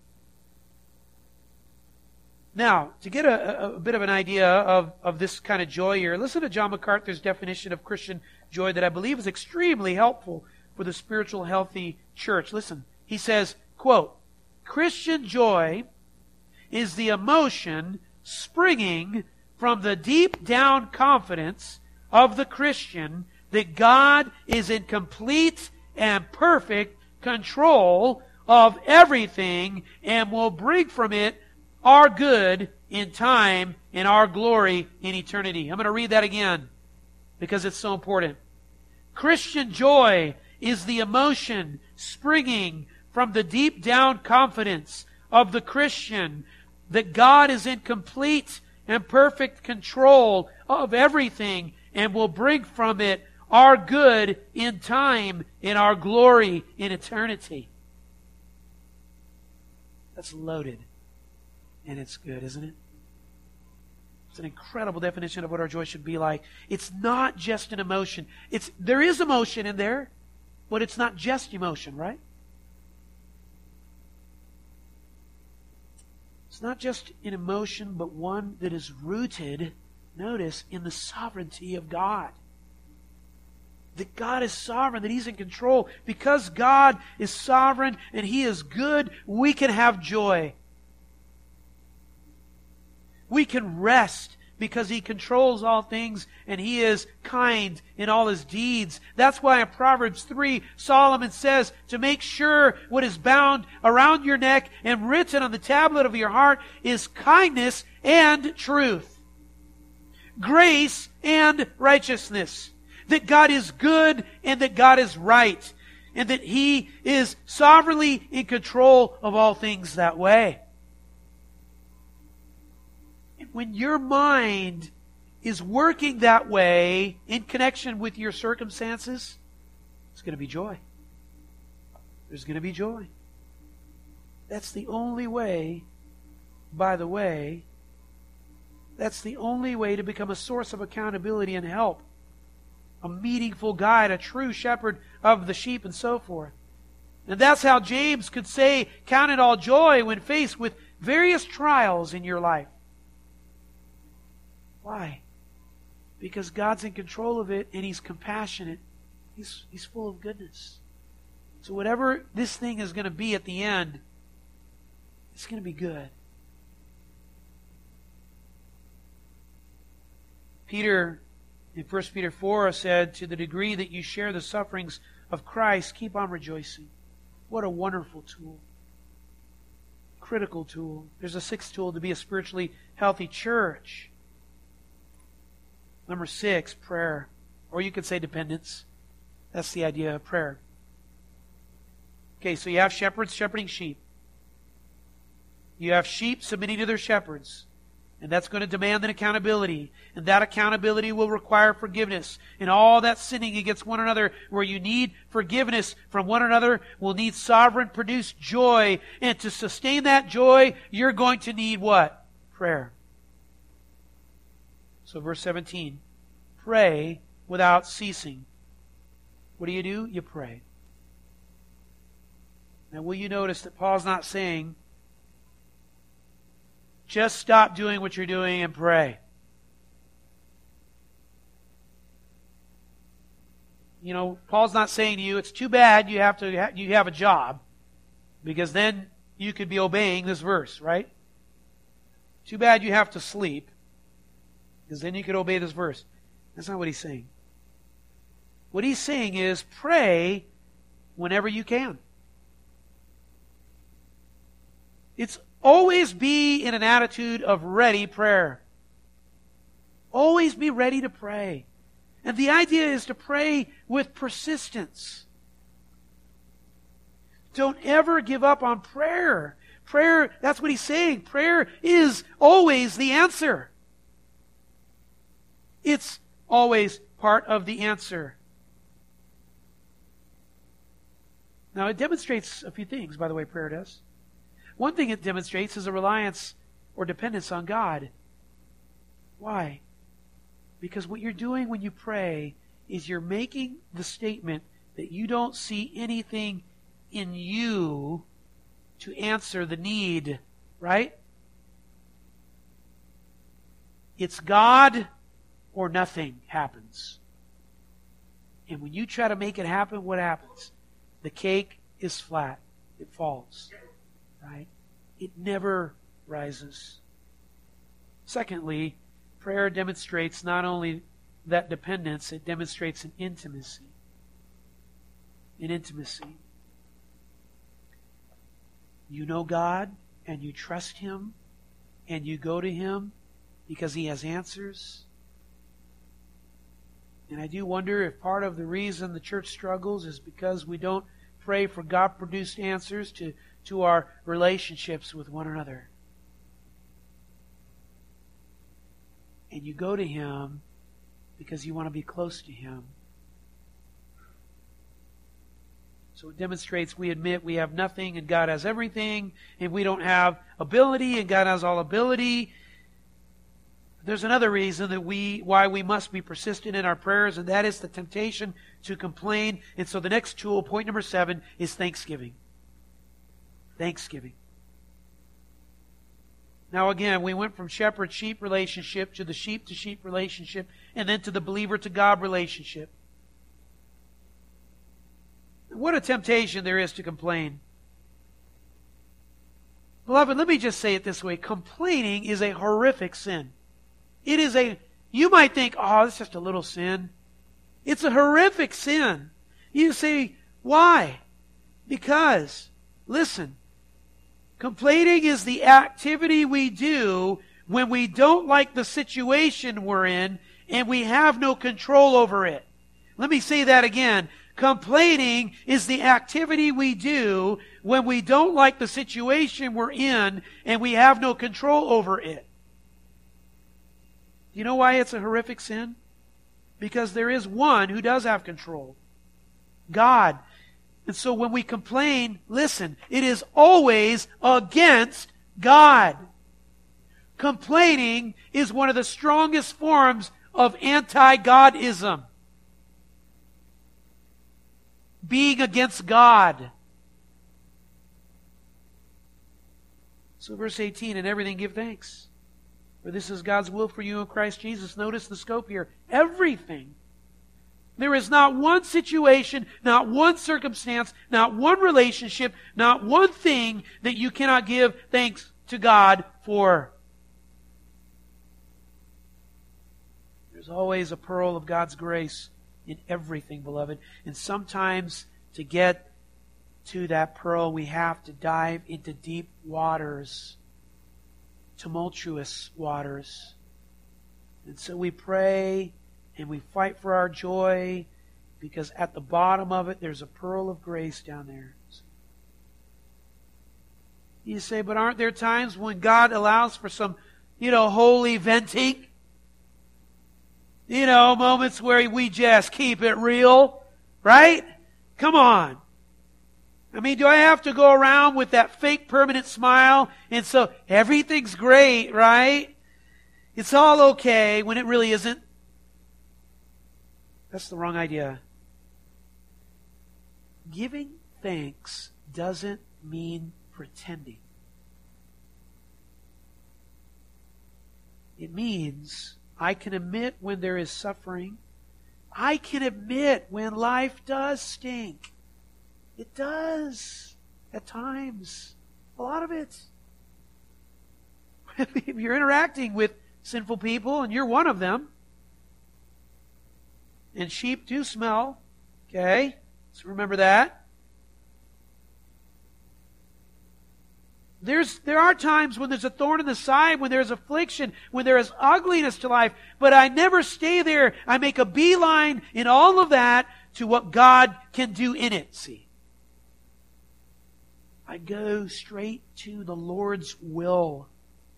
Now, to get a, a bit of an idea of, of this kind of joy here, listen to John MacArthur's definition of Christian joy that I believe is extremely helpful for the spiritual healthy church. Listen, he says, quote, Christian joy is the emotion springing from the deep down confidence of the Christian that God is in complete and perfect control of everything and will bring from it our good in time and our glory in eternity. I'm going to read that again because it's so important. Christian joy is the emotion springing from the deep down confidence of the Christian that God is in complete and perfect control of everything and will bring from it our good in time and our glory in eternity. That's loaded. And it's good, isn't it? It's an incredible definition of what our joy should be like. It's not just an emotion. It's there is emotion in there, but it's not just emotion, right? It's not just an emotion, but one that is rooted, notice, in the sovereignty of God. That God is sovereign, that He's in control. Because God is sovereign and He is good, we can have joy. We can rest because He controls all things and He is kind in all His deeds. That's why in Proverbs three, Solomon says to make sure what is bound around your neck and written on the tablet of your heart is kindness and truth, grace and righteousness. That God is good and that God is right and that He is sovereignly in control of all things that way. When your mind is working that way in connection with your circumstances, it's going to be joy. There's going to be joy. That's the only way, by the way, that's the only way to become a source of accountability and help. A meaningful guide, a true shepherd of the sheep and so forth. And that's how James could say, count it all joy when faced with various trials in your life. Why? Because God's in control of it and He's compassionate. He's, he's full of goodness. So whatever this thing is going to be at the end, it's going to be good. Peter, in First Peter four, said, to the degree that you share the sufferings of Christ, keep on rejoicing. What a wonderful tool. Critical tool. There's a sixth tool to be a spiritually healthy church. Number six, prayer. Or you could say dependence. That's the idea of prayer. Okay, so you have shepherds shepherding sheep. You have sheep submitting to their shepherds. And that's going to demand an accountability. And that accountability will require forgiveness. And all that sinning against one another where you need forgiveness from one another will need sovereign produced joy. And to sustain that joy, you're going to need what? Prayer. So verse seventeen, pray without ceasing. What do you do? You pray. Now will you notice that Paul's not saying, just stop doing what you're doing and pray. You know, Paul's not saying to you, it's too bad you have to ha- you have a job, because then you could be obeying this verse, right? Too bad you have to sleep, because then you could obey this verse. That's not what he's saying. What he's saying is pray whenever you can. It's always be in an attitude of ready prayer. Always be ready to pray. And the idea is to pray with persistence. Don't ever give up on prayer. Prayer, that's what he's saying. Prayer is always the answer. It's always part of the answer. Now, it demonstrates a few things, by the way, prayer does. One thing it demonstrates is a reliance or dependence on God. Why? Because what you're doing when you pray is you're making the statement that you don't see anything in you to answer the need, right? It's God or nothing happens. And when you try to make it happen, what happens? The cake is flat. It falls. Right? It never rises. Secondly, prayer demonstrates not only that dependence, it demonstrates an intimacy. An intimacy. You know God, and you trust Him, and you go to Him because He has answers. And I do wonder if part of the reason the church struggles is because we don't pray for God-produced answers to, to our relationships with one another. And you go to Him because you want to be close to Him. So it demonstrates we admit we have nothing and God has everything, and we don't have ability and God has all ability. There's another reason that we why we must be persistent in our prayers, and that is the temptation to complain. And so the next tool, point number seven, is thanksgiving. Thanksgiving. Now again, we went from shepherd-sheep relationship to the sheep-to-sheep relationship, and then to the believer-to-God relationship. What a temptation there is to complain. Beloved, let me just say it this way. Complaining is a horrific sin. It is a, you might think, oh, it's just a little sin. It's a horrific sin. You say, why? Because, listen, complaining is the activity we do when we don't like the situation we're in and we have no control over it. Let me say that again. Complaining is the activity we do when we don't like the situation we're in and we have no control over it. You know why it's a horrific sin? Because there is one who does have control. God. And so when we complain, listen, it is always against God. Complaining is one of the strongest forms of anti-Godism. Being against God. So verse eighteen, in everything give thanks. For this is God's will for you in Christ Jesus. Notice the scope here. Everything. There is not one situation, not one circumstance, not one relationship, not one thing that you cannot give thanks to God for. There's always a pearl of God's grace in everything, beloved. And sometimes to get to that pearl, we have to dive into deep waters, tumultuous waters. And so we pray and we fight for our joy, because at the bottom of it, there's a pearl of grace down there. You say, but aren't there times when God allows for some, you know, holy venting? You know, moments where we just keep it real, right? Come on. I mean, do I have to go around with that fake permanent smile and so everything's great, right? It's all okay when it really isn't? That's the wrong idea. Giving thanks doesn't mean pretending. It means I can admit when there is suffering. I can admit when life does stink. It does. At times. A lot of it. If you're interacting with sinful people and you're one of them, and sheep do smell, okay? So remember that. There's, there are times when there's a thorn in the side, when there's affliction, when there is ugliness to life. But I never stay there. I make a beeline in all of that to what God can do in it. See? I go straight to the Lord's will.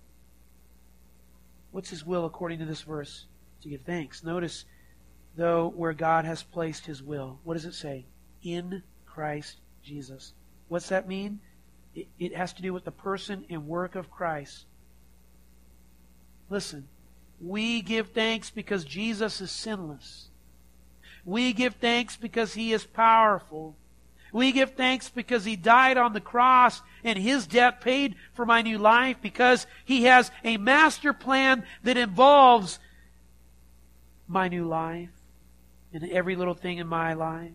What's His will according to this verse? To give thanks. Notice, though, where God has placed His will. What does it say? In Christ Jesus. What's that mean? It, it has to do with the person and work of Christ. Listen, we give thanks because Jesus is sinless. We give thanks because He is powerful. We give thanks because He died on the cross and His death paid for my new life, because He has a master plan that involves my new life and every little thing in my life.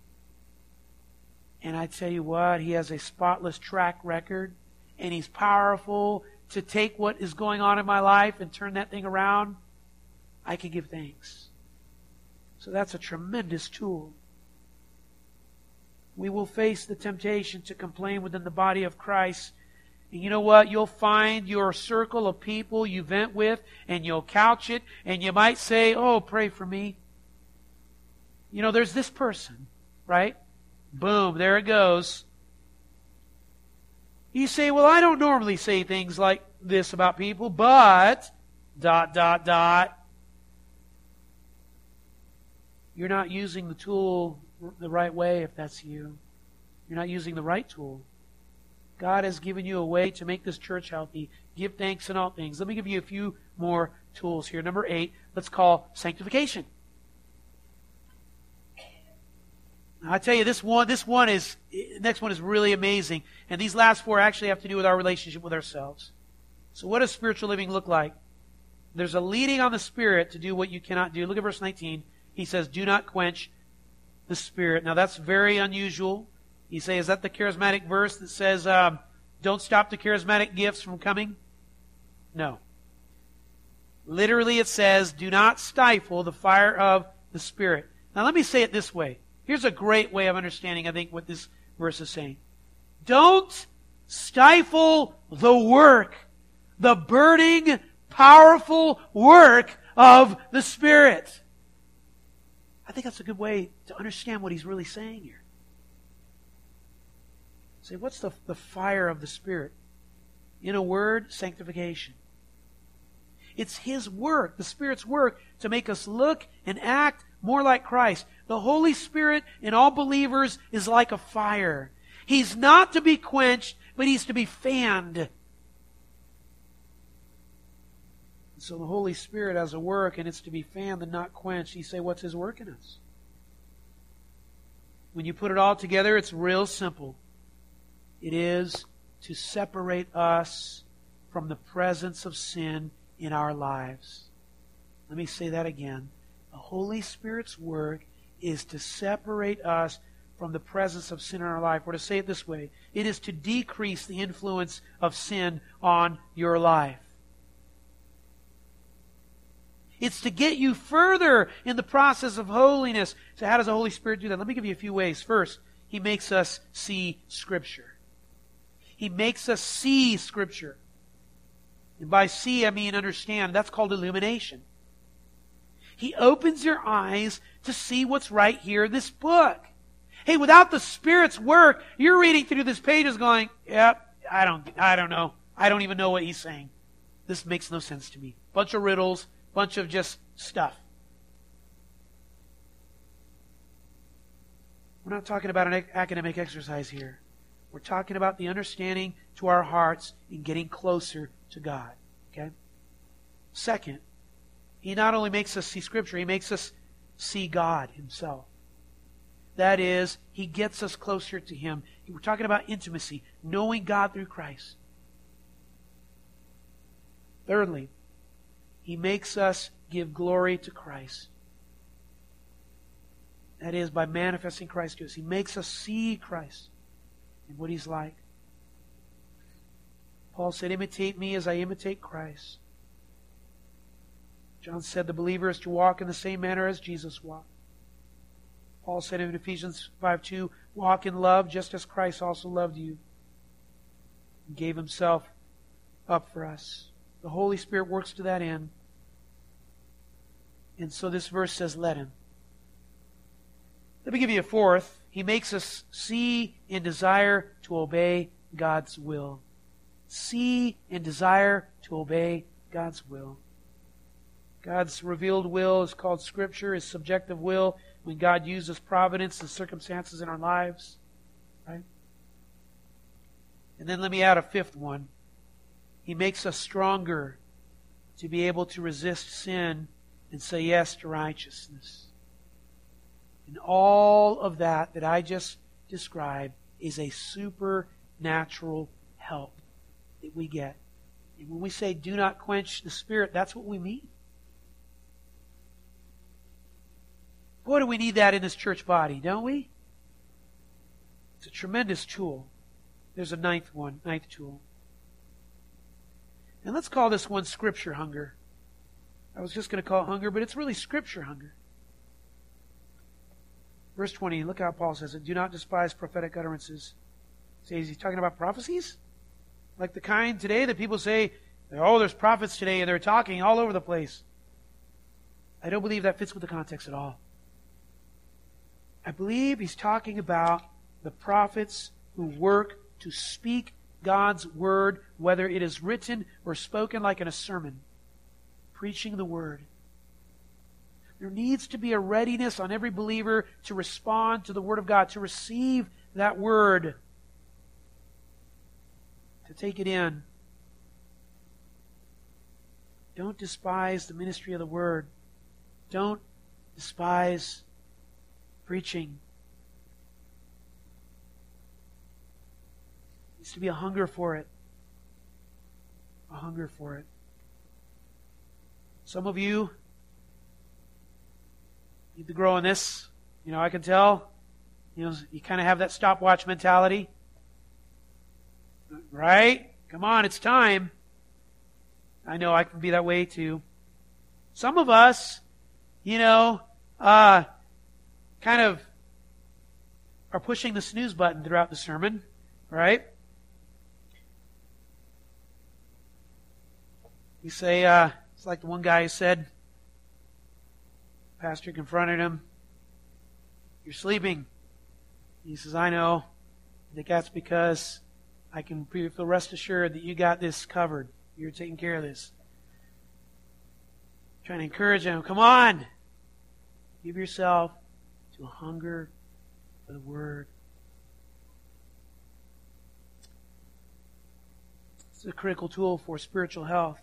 And I tell you what, He has a spotless track record, and He's powerful to take what is going on in my life and turn that thing around. I can give thanks. So that's a tremendous tool. We will face the temptation to complain within the body of Christ. And you know what? You'll find your circle of people you vent with, and you'll couch it, and you might say, oh, pray for me. You know, there's this person, right? Boom, there it goes. You say, well, I don't normally say things like this about people, but, dot, dot, dot. You're not using the tool the right way if that's you. You're not using the right tool. God has given you a way to make this church healthy. Give thanks in all things. Let me give you a few more tools here. Number eight, let's call sanctification. Now, I tell you, this one, this one is, next one is really amazing. And these last four actually have to do with our relationship with ourselves. So what does spiritual living look like? There's a leading on the Spirit to do what you cannot do. Look at verse nineteen. He says, do not quench the Spirit. Now that's very unusual. You say, is that the charismatic verse that says, um, don't stop the charismatic gifts from coming? No. Literally it says, do not stifle the fire of the Spirit. Now let me say it this way. Here's a great way of understanding, I think, what this verse is saying. Don't stifle the work, the burning, powerful work of the Spirit. I think that's a good way to understand what he's really saying here. Say, what's the, the fire of the Spirit? In a word, sanctification. It's His work, the Spirit's work, to make us look and act more like Christ. The Holy Spirit in all believers is like a fire. He's not to be quenched, but He's to be fanned. So the Holy Spirit has a work, and it's to be fanned and not quenched. You say, what's His work in us? When you put it all together, it's real simple. It is to separate us from the presence of sin in our lives. Let me say that again. The Holy Spirit's work is to separate us from the presence of sin in our life. Or to say it this way, it is to decrease the influence of sin on your life. It's to get you further in the process of holiness. So how does the Holy Spirit do that? Let me give you a few ways. First, He makes us see Scripture. He makes us see Scripture. And by see, I mean understand. That's called illumination. He opens your eyes to see what's right here in this book. Hey, without the Spirit's work, you're reading through this pages going, yep, I don't, I don't know. I don't even know what he's saying. This makes no sense to me. Bunch of riddles, bunch of just stuff. We're not talking about an academic exercise here. We're talking about the understanding to our hearts in getting closer to God. Okay? Second, He not only makes us see Scripture, He makes us see God Himself. That is, He gets us closer to Him. We're talking about intimacy, knowing God through Christ. Thirdly, He makes us give glory to Christ. That is, by manifesting Christ to us. He makes us see Christ and what He's like. Paul said, imitate me as I imitate Christ. John said the believer is to walk in the same manner as Jesus walked. Paul said in Ephesians five two, walk in love just as Christ also loved you and gave Himself up for us. The Holy Spirit works to that end. And so this verse says, let Him. Let me give you a fourth. He makes us see and desire to obey God's will. See and desire to obey God's will. God's revealed will is called Scripture. His subjective will, when God uses providence and circumstances in our lives. Right? And then let me add a fifth one. He makes us stronger to be able to resist sin and say yes to righteousness. And all of that that I just described is a supernatural help that we get. And when we say do not quench the Spirit, that's what we mean. Boy, do we need that in this church body, don't we? It's a tremendous tool. There's a ninth one, ninth tool. And let's call this one Scripture hunger. I was just going to call it hunger, but it's really Scripture hunger. Verse twenty, look how Paul says it. Do not despise prophetic utterances. Say, is he talking about prophecies? Like the kind today that people say, oh, there's prophets today and they're talking all over the place. I don't believe that fits with the context at all. I believe he's talking about the prophets who work to speak God's Word, whether it is written or spoken like in a sermon, preaching the Word. There needs to be a readiness on every believer to respond to the Word of God, to receive that Word, to take it in. Don't despise the ministry of the Word. Don't despise preaching. There needs to be a hunger for it. A hunger for it. Some of you need to grow in this. You know, I can tell. You know, you kind of have that stopwatch mentality. Right? Come on, it's time. I know I can be that way too. Some of us, you know, uh, kind of are pushing the snooze button throughout the sermon, right? You say, uh, it's like the one guy who said, pastor confronted him, you're sleeping. He says, I know. I think that's because I can feel rest assured that you got this covered. You're taking care of this. I'm trying to encourage him. Come on. Give yourself to a hunger for the Word. It's a critical tool for spiritual health.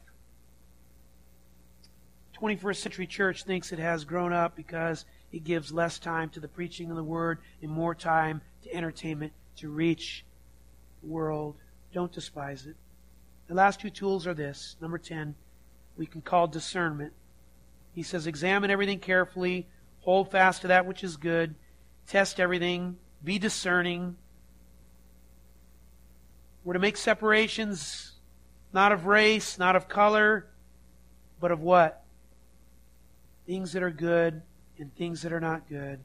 twenty-first century church thinks it has grown up because it gives less time to the preaching of the Word and more time to entertainment to reach the world. Don't despise it. The last two tools are this. Number ten, we can call discernment. He says, examine everything carefully, hold fast to that which is good, test everything, be discerning. We're to make separations, not of race, not of color, but of what? Things that are good and things that are not good.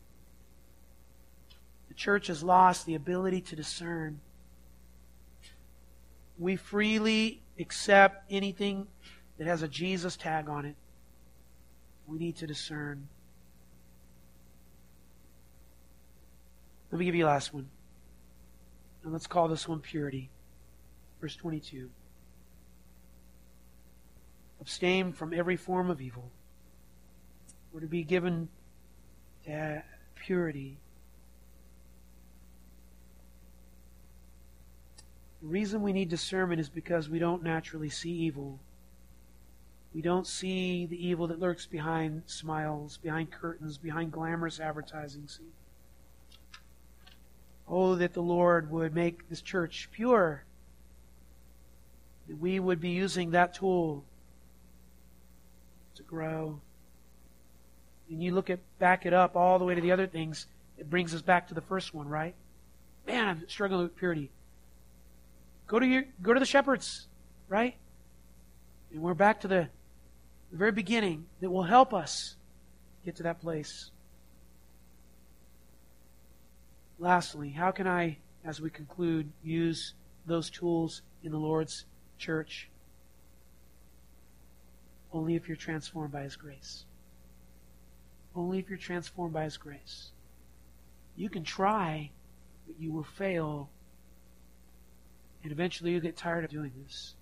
The church has lost the ability to discern. We freely accept anything that has a Jesus tag on it. We need to discern. Let me give you the last one. And let's call this one purity. Verse twenty-two. Abstain from every form of evil. We're to be given to purity. The reason we need discernment is because we don't naturally see evil. We don't see the evil that lurks behind smiles, behind curtains, behind glamorous advertising. See? Oh, that the Lord would make this church pure. That we would be using that tool to grow. And you look at, back it up all the way to the other things, it brings us back to the first one, right? Man, I'm struggling with purity. Go to your, go to the shepherds, right? And we're back to the, the very beginning that will help us get to that place. Lastly, how can I, as we conclude, use those tools in the Lord's church? Only if you're transformed by His grace. Only if you're transformed by His grace. You can try, but you will fail. And eventually you'll get tired of doing this.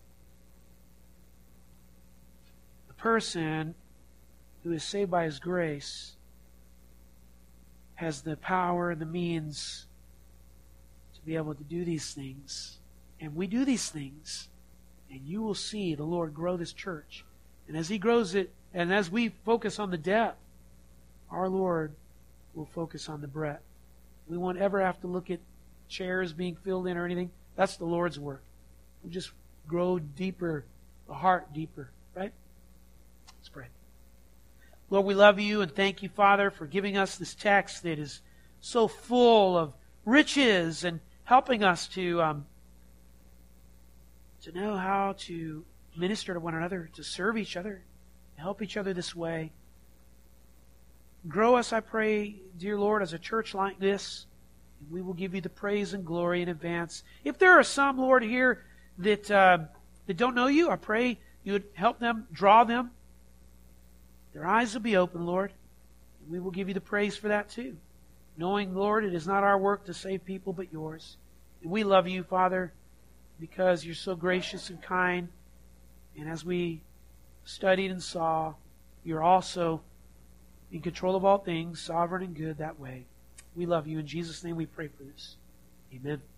The person who is saved by His grace has the power and the means be able to do these things. And we do these things, and you will see the Lord grow this church. And as He grows it, and as we focus on the depth, our Lord will focus on the breadth. We won't ever have to look at chairs being filled in or anything. That's the Lord's work. We'll just grow deeper, the heart deeper, right? Let's pray. Lord, we love you and thank you, Father, for giving us this text that is so full of riches and helping us to um, to know how to minister to one another, to serve each other, to help each other this way. Grow us, I pray, dear Lord, as a church like this. And we will give you the praise and glory in advance. If there are some, Lord, here that uh, that don't know you, I pray you would help them, draw them. Their eyes will be open, Lord. And we will give you the praise for that too. Knowing, Lord, it is not our work to save people but yours. And we love you, Father, because you're so gracious and kind. And as we studied and saw, you're also in control of all things, sovereign and good that way. We love you. In Jesus' name we pray for this. Amen.